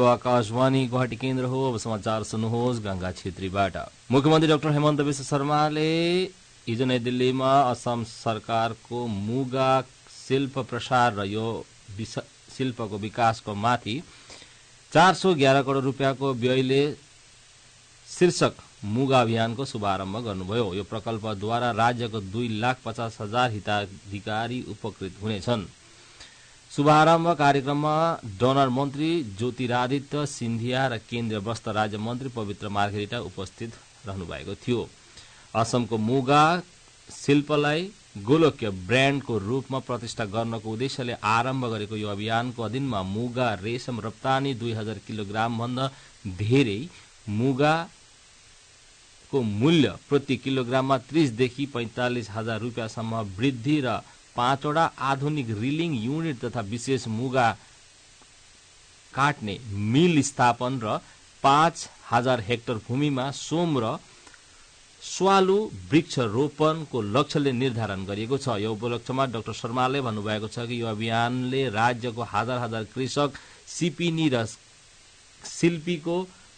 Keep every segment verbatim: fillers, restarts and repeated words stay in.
यो आकाशवाणी गुवाहाटी केन्द्र हो। अब समाचार सुन्नुहोस् गंगा छेत्रीबाट। मुख्यमन्त्री डाक्टर हेमन्त विश्व शर्माले हिजो नयाँ दिल्लीमा असम सरकारको मुगा शिल्प प्रसार र यो शिल्पको विकासको माथि चार सौ ग्यारह करोड़ रुपियाँको व्ययले शीर्षक मुगा अभियानको शुभारम्भ गर्नुभयो। यो प्रकल्पद्वारा राज्यको दुई लाख पचास हजार हिताधिकारी उपकृत हुनेछन्। शुभारम्भ कार्यक्रममा डोनर मन्त्री ज्योतिरादित्य सिन्धिया र केन्द्रीय वस्त्र राज्य मन्त्री पवित्र मार्घेरिटा उपस्थित रहनु भएको थियो। असमको मुगा शिल्पलाई गोलकीय ब्रान्डको रूपमा प्रतिष्ठा गर्नको उद्देश्यले आरम्भ गरेको यो अभियानको अधीनमा मुगा रेशम रप्तानी दुई हजार किलोग्राम भन्दा धेरै, मुगा को मूल्य प्रति किलोग्राममा तीसदेखि पैंतालिस हजार रुपियाँसम्म वृद्धि र पाँचवटा आधुनिक रिलिङ युनिट तथा विशेष मुगा काट्ने मिल स्थापन र पाँच हजार हेक्टर भूमिमा सोम र स्वालु वृक्ष रोपनको लक्ष्यले निर्धारण गरिएको छ। यो उपलक्ष्यमा डाक्टर शर्माले भन्नुभएको छ कि यो अभियानले राज्यको हजार हजार कृषक, सिपिनी र शिल्पीको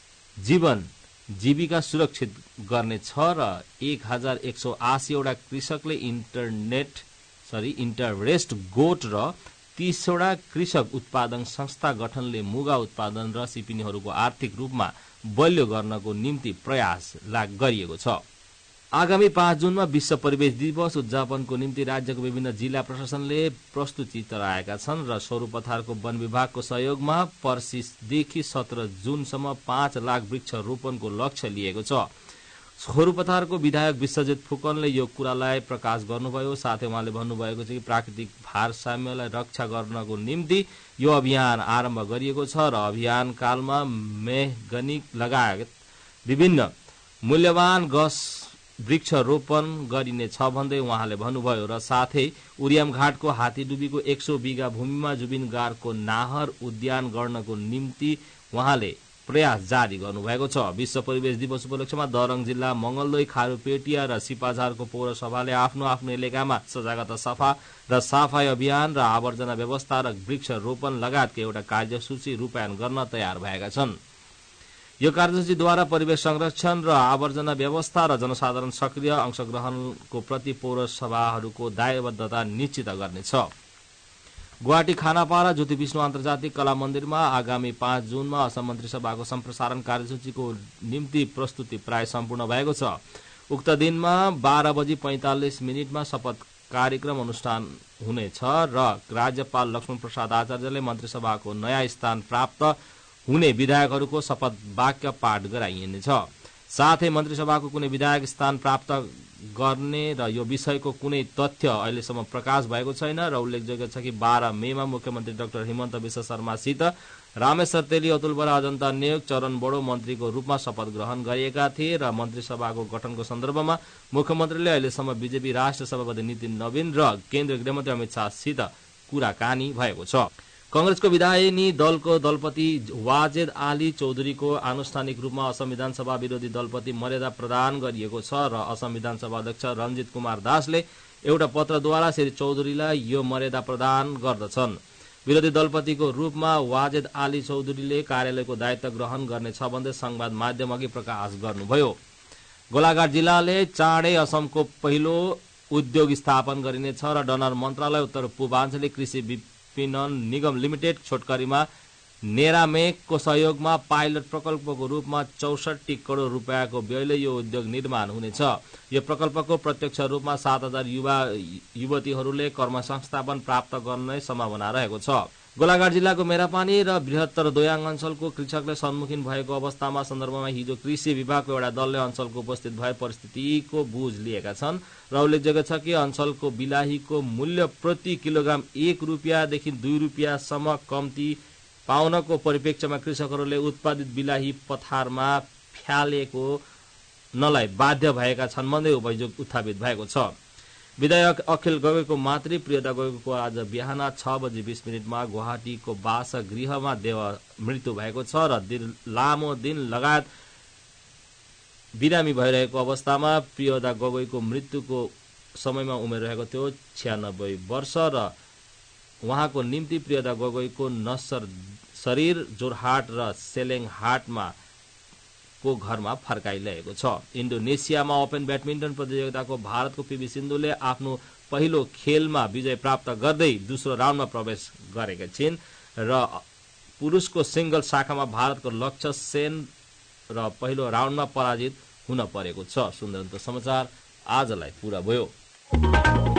जीवन जीविका सुरक्षित गर्नेछ र एक हजार एक सौ अस्सीवटा कृषकले इन्टरनेट सरी इन्टरेस्ट गोट र तीसवटा कृषक उत्पादन संस्था गठनले मुगा उत्पादन र सिपिनीहरूको आर्थिक रूपमा बलियो गर्नको निम्ति प्रयास गरिएको छ। आगामी पाँच जुनमा विश्व परिवेश दिवस उद्यापनको निम्ति राज्यको विभिन्न जिल्ला प्रशासनले प्रस्तुति तराएका छन् र सौरपथारको वन विभागको सहयोगमा पर्सिदेखि सत्रह जुनसम्म पाँच लाख वृक्ष रोपनको लक्ष्य लिएको छ। सौरपथारको विधायक विश्वजित फुकनले यो कुरालाई प्रकाश गर्नुभयो। साथै उहाँले भन्नुभएको छ कि प्राकृतिक भारसाम्यलाई रक्षा गर्नको निम्ति यो अभियान आरम्भ गरिएको छ र अभियान कालमा मेहगनी लगायत विभिन्न मूल्यवान गस वृक्ष रोपन गरिने छ भन्दै उहाँले भन्नुभयो र साथै उरियाम घाटको हातीडुबीको एक सौ बिघा भूमिमा जुबिन गार्डको नाहर उद्यान गर्नको निम्ति उहाँले प्रयास जारी गर्नुभएको छ। विश्व परिवेश दिवस उपलक्ष्यमा दरङ जिल्ला मंगलदोई, खारूपेटिया र सिपाझारको पौरसभाले आफ्नो आफ्नो इलाकामा सजागता सफा र सफाई अभियान र आवर्जना व्यवस्था र वृक्ष रोपन लगायतका एउटा कार्यसूची रूपायन गर्न तयार भएका छन्। यो कार्यसूचीद्वारा परिवेश संरक्षण र आवर्जना व्यवस्था र जनसाधारण सक्रिय अंशग्रहणको प्रति पौरसभाहरूको दायबद्धता निश्चित गर्नेछ। गुवाहाटी खानापारा ज्योति विष्णु अन्तर्जातिक कला मन्दिरमा आगामी पाँच जुनमा असम मन्त्री सभाको सम्प्रसारण कार्यसूचीको निम्ति प्रस्तुति प्राय सम्पूर्ण भएको छ। उक्त दिनमा बाह्र बजी पैंतालिस मिनटमा शपथ कार्यक्रम अनुष्ठान हुनेछ र राज्यपाल लक्ष्मण प्रसाद आचार्यले मन्त्री सभाको नयाँ स्थान प्राप्त हुने विधायकहरूको शपथ वाक्य पाठ गराइनेछ। साथै मन्त्री सभाको कुनै विधायक स्थान प्राप्त गर्ने र यो विषयको कुनै तथ्य अहिलेसम्म प्रकाश भएको छैन र उल्लेखयोग्य छ कि बाह्र मेमा मुख्यमन्त्री डाक्टर हेमन्त विश्व शर्मासित रामेश्वर तेली, अतुल बरा, अजन्ता नेउग, चरण बडो मन्त्रीको रूपमा शपथ ग्रहण गरिएका थिए र मन्त्री सभाको गठनको सन्दर्भमा मुख्यमन्त्रीले अहिलेसम्म बीजेपी राष्ट्रिय सभापति नितिन नवीन र केन्द्रीय गृहमन्त्री अमित शाहसित कुराकानी भएको छ। कांग्रेसको विधायिनी दलको दलपति वाजेद आली चौधरीको आनुष्ठानिक रूपमा असम विधानसभा विरोधी दलपति मर्यादा प्रदान गरिएको छ र असम विधानसभा अध्यक्ष रञ्जित कुमार दासले एउटा पत्रद्वारा श्री चौधरीलाई यो मर्यादा प्रदान गर्दछन्। विरोधी दलपतिको रूपमा वाजेद आली चौधरीले कार्यालयको दायित्व ग्रहण गर्नेछ भन्दै संवाद माध्यम अघि प्रकाश गर्नुभयो। गोलाघाट जिल्लाले चाँडै असमको पहिलो उद्योग स्थापन गरिनेछ र डोनर मन्त्रालय उत्तर पूर्वाञ्चलिक कृषि विपणन निगम लिमिटेड छोटकरीमा नेरामेकको सहयोगमा पाइलट प्रकल्पको रूपमा चौसठी करोड़ रुपियाँको व्ययले यो उद्योग निर्माण हुनेछ। यो प्रकल्पको प्रत्यक्ष रूपमा सात हजार युवा युवतीहरूले कर्म संस्थापन प्राप्त गर्ने सम्भावना रहेको छ। गोलाघाट जिल्लाको मेरापानी र बृहत्तर दोयाङ अञ्चलको कृषकले सम्मुखीन भएको अवस्थामा सन्दर्भमा हिजो कृषि विभागको एउटा दलले अञ्चलको उपस्थित भए परिस्थितिको बुझ लिएका छन् र उल्लेखयोग्य छ कि अञ्चलको बिलाहीको मूल्य प्रति किलोग्राम एक रुपियाँदेखि दुई रुपियाँसम्म कम्ती पाउनको परिप्रेक्ष्यमा कृषकहरूले उत्पादित बिलाही पथारमा फ्यालेको नलाई बाध्य भएका छन् भन्दै अभियोग उत्थापित भएको छ। विधायक अखिल गगैको मातृ प्रियदा गगैको आज बिहान छ बजी बीस मिनटमा गुवाहाटीको बासगृहमा देव मृत्यु भएको छ र लामो दिन लगायत बिरामी भइरहेको अवस्थामा प्रियदा गगैको मृत्युको समयमा उमेर रहेको थियो छयानब्बे वर्ष र उहाँको निम्ति प्रियदा गगैको नश्वर शरीर जोरहाट र सेलेङहाटमा को घरमा फर्काइरहेको छ। इन्डोनेसियामा ओपन ब्याडमिन्टन प्रतियोगिताको भारतको पीवी सिन्धुले आफ्नो पहिलो खेलमा विजय प्राप्त गर्दै दोस्रो राउन्डमा प्रवेश गरेका छिन् र पुरुषको सिंगल शाखामा भारतको लक्ष्य सेन र पहिलो राउन्डमा पराजित हुन परेको छ। सुन्दर समाचार आजलाई पूरा भयो।